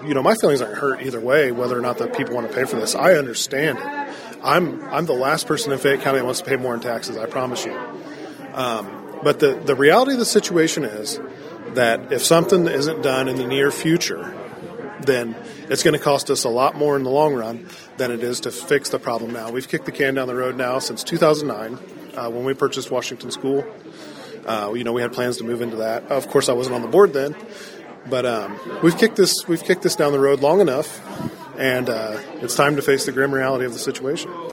my feelings aren't hurt either way, whether or not the people want to pay for this. I understand it. I'm the last person in Fayette County that wants to pay more in taxes, I promise you. But the reality of the situation is that if something isn't done in the near future, then it's going to cost us a lot more in the long run than it is to fix the problem now. We've kicked the can down the road now since 2009 when we purchased Washington School. We had plans to move into that. Of course, I wasn't on the board then, but we've kicked this down the road long enough, and it's time to face the grim reality of the situation.